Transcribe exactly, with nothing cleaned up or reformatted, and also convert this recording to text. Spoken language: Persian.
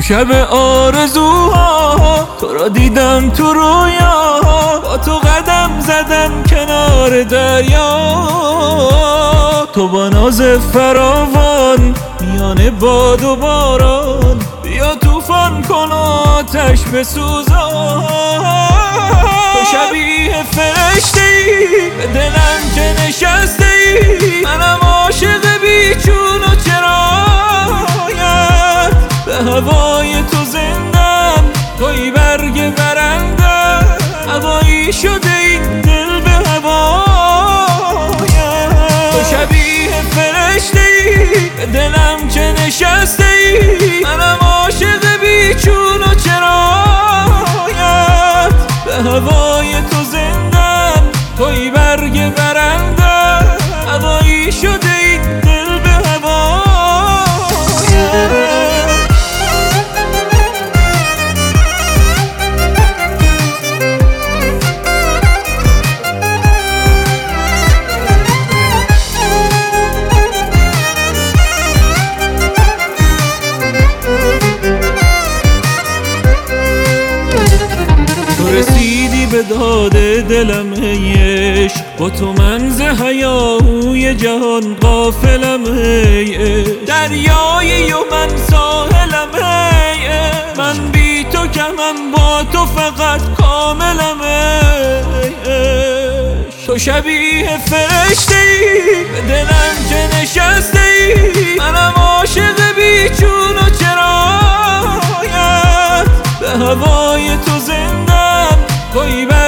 تو شب آرزوها تو را دیدم تو رویاها، با تو قدم زدم کنار دریا. تو با ناز فراوان میان باد و باران، بیا طوفان کن آتش بسوزان. تو شبیه فرشته ای به دلم که نشسته ای، منم عاشق بیچون و چرایت. به هوای تو زندم، توی برگ برندم، هوایی شده این دل به هوایت. تو شبیه فرشته ای به دلم که نشسته ای، منم عاشق بیچون و چرایت. به هوای تو زندم، توی برگ برندم، هوایی شده این دل به هوایت. رسیدی به داد دلم ای عشق، با تو من ز هیاهوی جهان غافلم ای عشق. دریایی و من ساحلم ای عشق، من بی تو کمم با تو فقط کاملم ای عشق. تو شبیه فرشته ای به دلم که نشسته ای، منم عاشق بیچون و چرایت. به هوای تو زندم، توی